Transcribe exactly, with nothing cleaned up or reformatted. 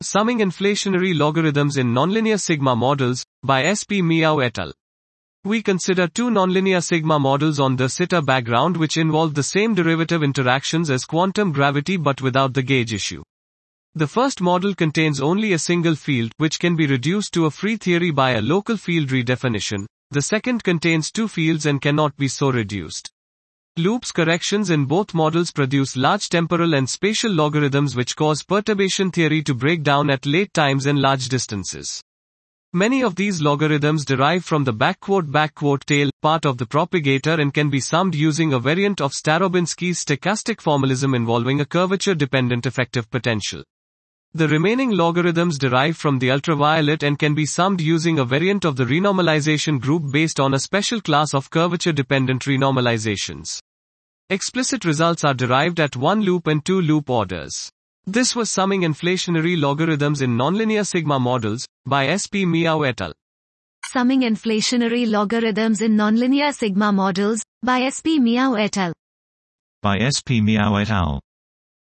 Summing inflationary logarithms in nonlinear sigma models, by S P Miao et al. We consider two nonlinear sigma models on de Sitter background which involve the same derivative interactions as quantum gravity but without the gauge issue. The first model contains only a single field, which can be reduced to a free theory by a local field redefinition. The second contains two fields and cannot be so reduced. Loops corrections in both models produce large temporal and spatial logarithms which cause perturbation theory to break down at late times and large distances. Many of these logarithms derive from the backquote backquote tail part of the propagator and can be summed using a variant of Starobinsky's stochastic formalism involving a curvature-dependent effective potential. The remaining logarithms derive from the ultraviolet and can be summed using a variant of the renormalization group based on a special class of curvature-dependent renormalizations. Explicit results are derived at one-loop and two-loop orders. This was Summing Inflationary Logarithms in Nonlinear Sigma Models, by S P Miao et al. Summing Inflationary Logarithms in Nonlinear Sigma Models, by S P Miao et al. By S P Miao et al.